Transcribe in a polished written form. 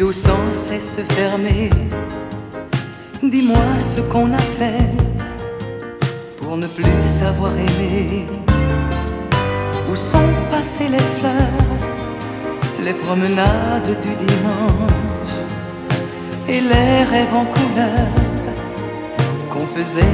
rideaux sans cesse fermés. Dis-moi ce qu'on a fait pour ne plus savoir aimer. Où sont passées les fleurs, les promenades du dimanche et les rêves en couleur qu'on faisait